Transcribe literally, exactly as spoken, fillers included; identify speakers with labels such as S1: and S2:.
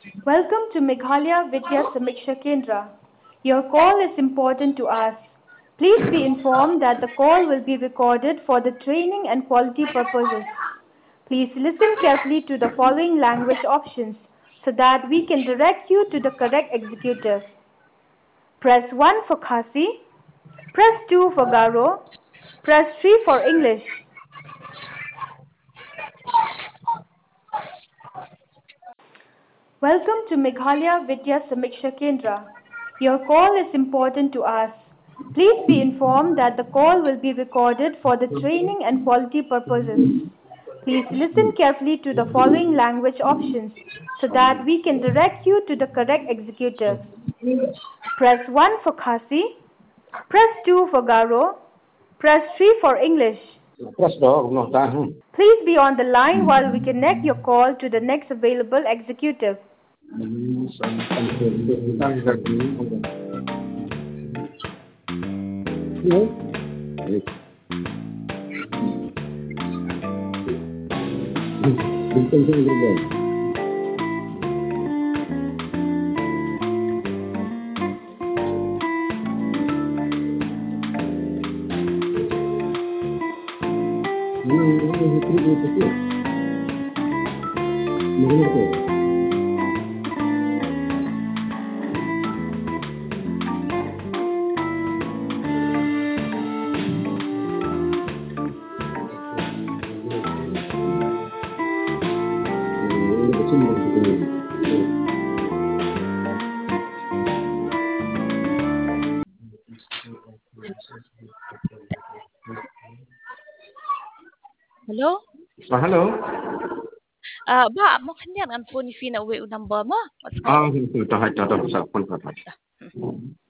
S1: Welcome to Meghalaya Vidya Samiksha Kendra. Your call is important to us. Please be informed that the call will be recorded for the training and quality purposes. Please listen carefully to the following language options so that we can direct you to the correct executive. Press one for Khasi, press two for Garo, press three for English. Welcome to Meghalaya Vidya Samiksha Kendra. Your call is important to us. Please be informed that the call will be recorded for the training and quality purposes. Please listen carefully to the following language options so that we can direct you to the correct executive. Press one for Khasi, press two for Garo, press three for English.
S2: Press dog, no time.
S1: Please be on the line while we connect your call to the next available executive.
S3: Hello?
S2: Ah, hello.
S3: Ah, ba, mo kanyan ang phone ni Fina uwi number mo. What's
S2: Ah,
S3: call?
S2: ito, ito, ito, ito, sa phone ko.